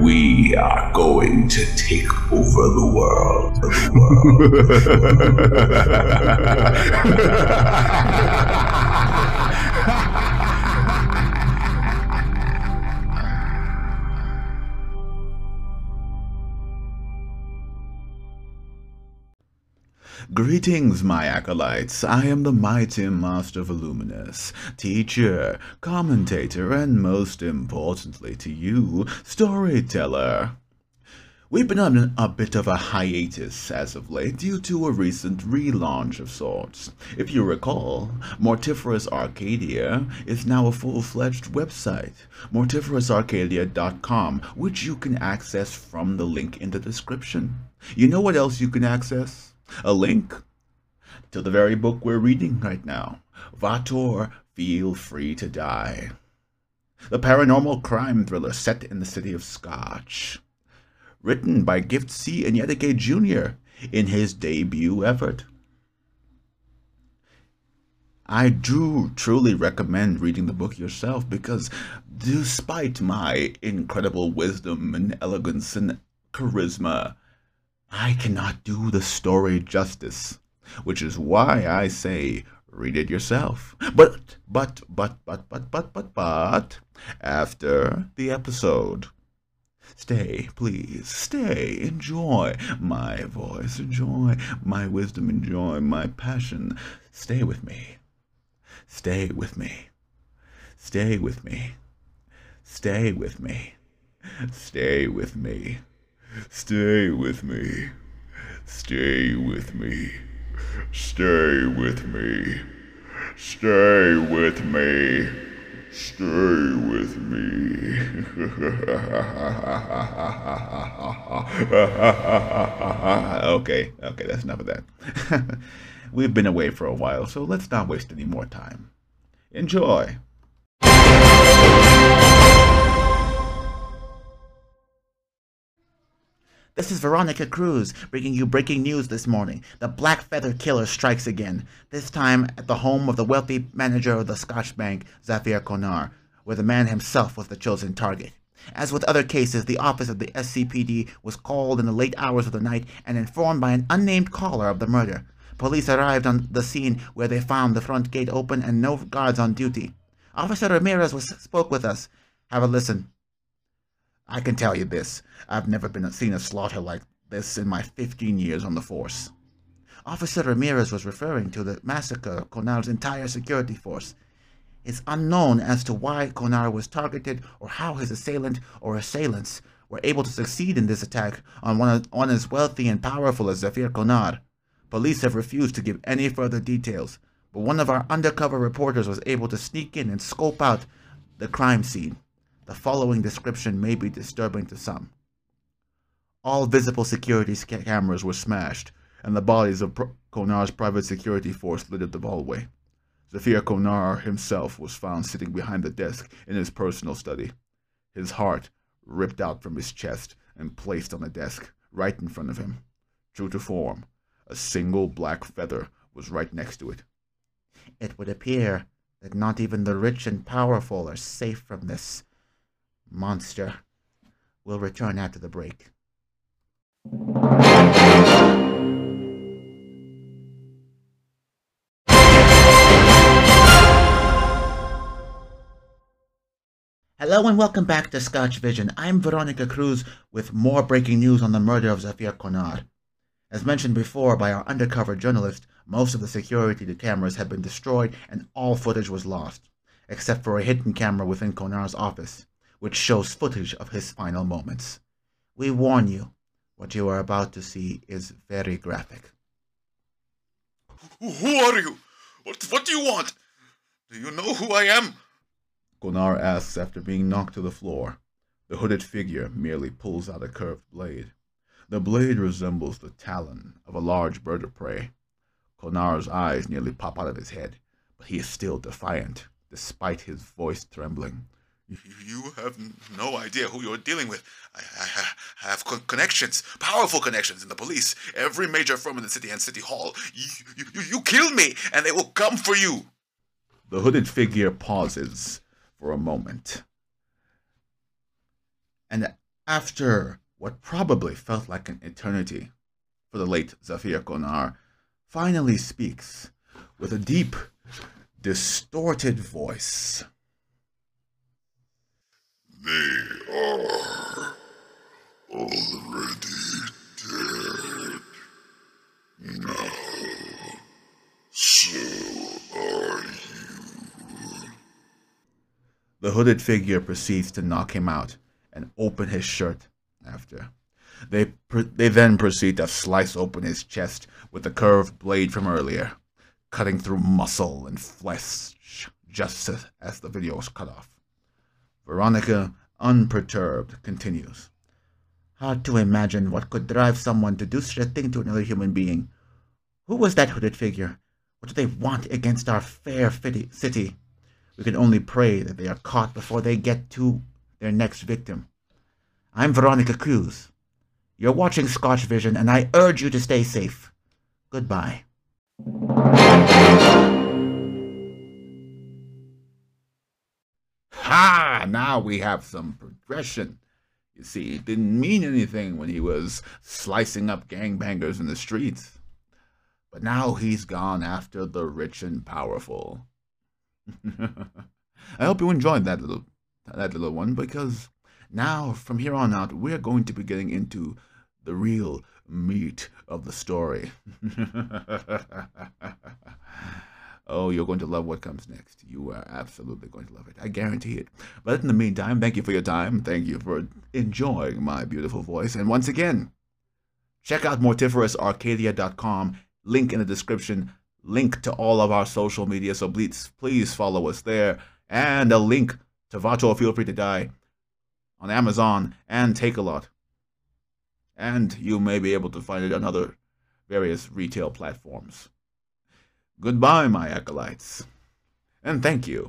we are going to take over the world. Greetings, my acolytes. I am the mighty Master Voluminous, teacher, commentator, and most importantly to you, storyteller. We've been on a bit of a hiatus as of late due to a recent relaunch of sorts. If you recall, Mortiferous Arcadia is now a full-fledged website, mortiferousarcadia.com, which you can access from the link in the description. You know what else you can access? A link to the very book we're reading right now, Vator, Feel Free to Die. The paranormal crime thriller set in the city of Scotch. Written by Gift C. and Yedeke Jr. in his debut effort. I do truly recommend reading the book yourself because despite my incredible wisdom and elegance and charisma, I cannot do the story justice, which is why I say read it yourself. But, after the episode. Stay, please, stay, enjoy my voice, enjoy my wisdom, enjoy my passion. Stay with me, stay with me, stay with me, stay with me, stay with me. Stay with me. Stay with me. Stay with me. Stay with me. Stay with me. Okay, that's enough of that. We've been away for a while, so let's not waste any more time. Enjoy. This is Veronica Cruz, bringing you breaking news this morning. The Black Feather Killer strikes again, this time at the home of the wealthy manager of the Scotch bank, Zafir Konar, where the man himself was the chosen target. As with other cases, the office of the SCPD was called in the late hours of the night and informed by an unnamed caller of the murder. Police arrived on the scene where they found the front gate open and no guards on duty. Officer Ramirez spoke with us. Have a listen. I can tell you this, I've never seen a slaughter like this in my 15 years on the force. Officer Ramirez was referring to the massacre of Konar's entire security force. It's unknown as to why Konar was targeted or how his assailant or assailants were able to succeed in this attack on one as wealthy and powerful as Zafir Konar. Police have refused to give any further details, but one of our undercover reporters was able to sneak in and scope out the crime scene. The following description may be disturbing to some. All visible security cameras were smashed, and the bodies of Konar's private security force littered the hallway. Zafir Konar himself was found sitting behind the desk in his personal study, his heart ripped out from his chest and placed on the desk right in front of him. True to form, a single black feather was right next to it. It would appear that not even the rich and powerful are safe from this monster. We'll return after the break. Hello and welcome back to Scotch Vision. I'm Veronica Cruz with more breaking news on the murder of Zafir Konar. As mentioned before by our undercover journalist, most of the security cameras had been destroyed and all footage was lost, except for a hidden camera within Konar's office, which shows footage of his final moments. We warn you, what you are about to see is very graphic. Who are you? What do you want? Do you know who I am? Konar asks after being knocked to the floor. The hooded figure merely pulls out a curved blade. The blade resembles the talon of a large bird of prey. Konar's eyes nearly pop out of his head, but he is still defiant, despite his voice trembling. You have no idea who you're dealing with. I have connections, powerful connections in the police, every major firm in the city and city hall. You kill me, and they will come for you. The hooded figure pauses for a moment. And After what probably felt like an eternity for the late Zafir Konar, finally speaks with a deep, distorted voice. They are already dead. Now, so are you. The hooded figure proceeds to knock him out and open his shirt after. They then proceed to slice open his chest with the curved blade from earlier, cutting through muscle and flesh just as the video was cut off. Veronica, unperturbed, continues. Hard to imagine what could drive someone to do such a thing to another human being. Who was that hooded figure? What do they want against our fair city? We can only pray that they are caught before they get to their next victim. I'm Veronica Cruz. You're watching Scotch Vision, and I urge you to stay safe. Goodbye. Ha! Now we have some progression. You see, it didn't mean anything when he was slicing up gangbangers in the streets. But now he's gone after the rich and powerful. I hope you enjoyed that little one, because now, from here on out, we're going to be getting into the real meat of the story. Oh, you're going to love what comes next. You are absolutely going to love it. I guarantee it. But in the meantime, thank you for your time. Thank you for enjoying my beautiful voice. And once again, check out mortiferousarcadia.com. Link in the description. Link to all of our social media. So please follow us there. And a link to Vato Feel Free to Die on Amazon and Takealot. And you may be able to find it on other various retail platforms. Goodbye, my acolytes. And thank you.